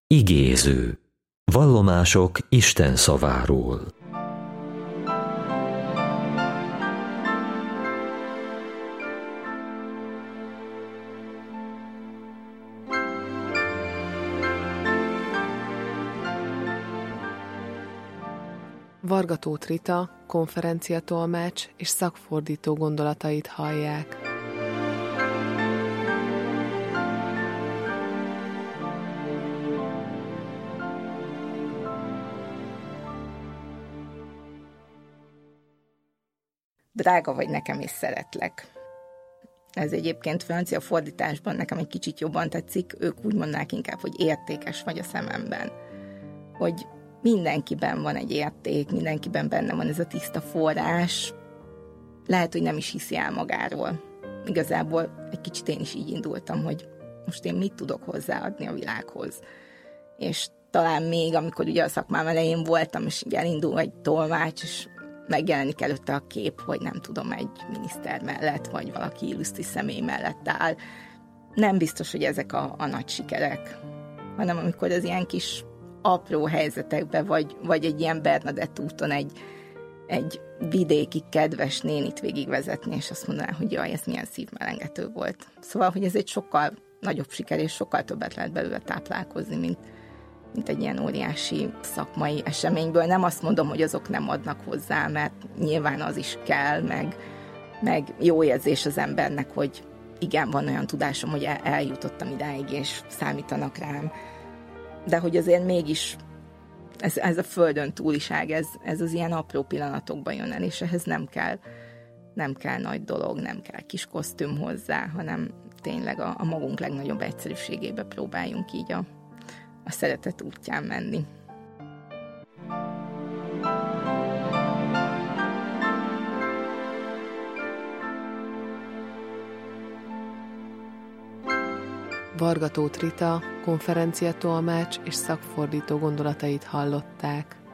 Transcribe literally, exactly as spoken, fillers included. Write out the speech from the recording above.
Igéző. Vallomások Isten szaváról. Varga Tóth Rita, konferenciatolmács és szakfordító gondolatait hallják. Drága vagy nekem, és szeretlek. Ez egyébként francia fordításban nekem egy kicsit jobban tetszik, ők úgy mondnák inkább, hogy értékes vagy a szememben. Hogy mindenkiben van egy érték, mindenkiben benne van ez a tiszta forrás. Lehet, hogy nem is hiszi el magáról. Igazából egy kicsit én is így indultam, hogy most én mit tudok hozzáadni a világhoz. És talán még, amikor ugye a szakmám elején voltam, és így elindul egy tolmács, és megjelenik előtte a kép, hogy nem tudom, egy miniszter mellett, vagy valaki illusztri személy mellett áll. Nem biztos, hogy ezek a, a nagy sikerek, hanem amikor az ilyen kis apró helyzetekbe, vagy, vagy egy ilyen Bernadett úton egy, egy vidéki kedves nénit végigvezetni, és azt mondaná, hogy jaj, ez milyen szívmelengető volt. Szóval, hogy ez egy sokkal nagyobb siker, és sokkal többet lehet belőle táplálkozni, mint, mint egy ilyen óriási szakmai eseményből. Nem azt mondom, hogy azok nem adnak hozzá, mert nyilván az is kell, meg, meg jó érzés az embernek, hogy igen, van olyan tudásom, hogy el, eljutottam idáig, és számítanak rám. De hogy azért mégis ez, ez a földön túliság, ez, ez az ilyen apró pillanatokban jön el, és ehhez nem kell, nem kell nagy dolog, nem kell kis kosztüm hozzá, hanem tényleg a, a magunk legnagyobb egyszerűségébe próbáljunk így a, a szeretet útján menni. Varga Tóth Rita, konferenciatolmács és szakfordító gondolatait hallották.